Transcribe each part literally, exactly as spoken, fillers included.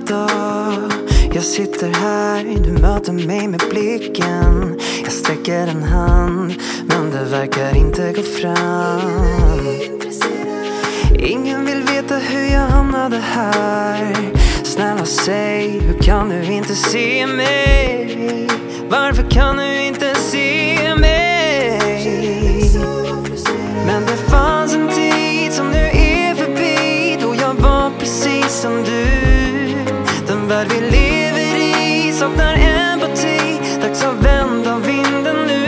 dag. Jag sitter här, du möter mig med blicken. Jag sträcker en hand, men det verkar inte gå fram. Ingen vill veta hur jag hamnade här. Snälla säg, hur kan du inte se mig? Varför kan du inte se mig? Men det fanns en tid som nu är förbi, då jag var precis som du. Den värld vi lever i saknar empati. Dags att vända vinden nu.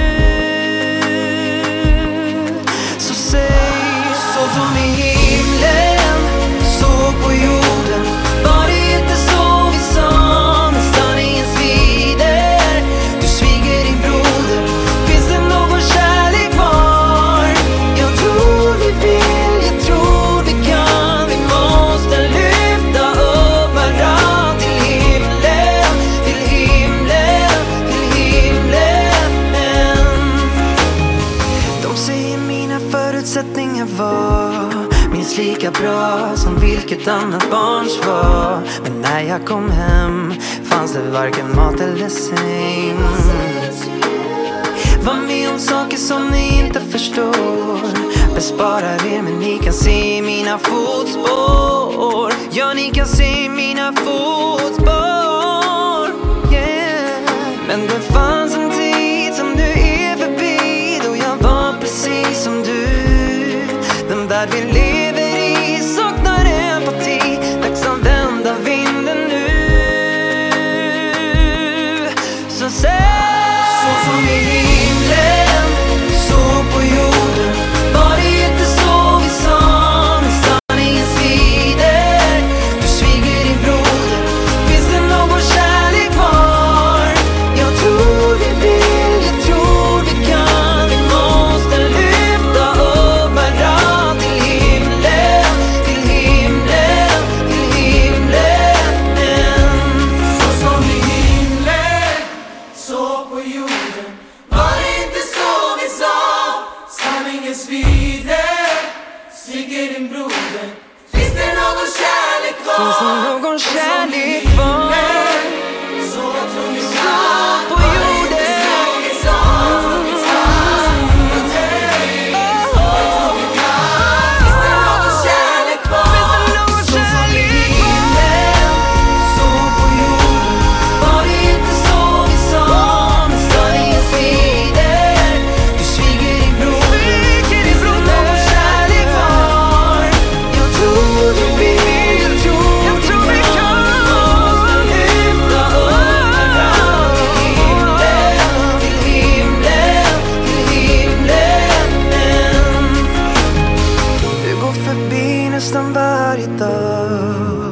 Så säg, så som i himlen, så på jorden. Var det inte så vi sa när sanningen svider? Du sviker din broder. Finns det någon kärlek kvar? Jag tror vi vill, jag tror vi kan. Vi måste lyfta upp varann till himlen, till himlen, till himlen. De säger mina förutsättningar var minst lika bra som vilket annat barns var. Men när jag kom hem fanns det varken mat eller säng. Var med om saker som ni inte förstår. Besparar er men ni kan se mina fotspår. Ja, ni kan se mina fotspår, yeah. Men det fanns en tid som nu är förbi, då jag var precis som du. Den värld vi lever i saknar empati. Dags att vända vinden nu. Så säg, så som i himlen, så på jorden. Var det inte så vi sa när sanningen svider? Du sviker din broder. Finns det någon kärlek kvar? Jag tror vi vill, jag tror vi kan. Vi måste lyfta upp varann till himlen, till himlen, till himlen. Så som i himlen, så på jorden. Var det inte så vi sa? Sanningen svider, sviker din broder. Finns det någon kärlek kvar? Finns det någon kärlek kvar? Så tror vi Så på jorden. Nästan varje dag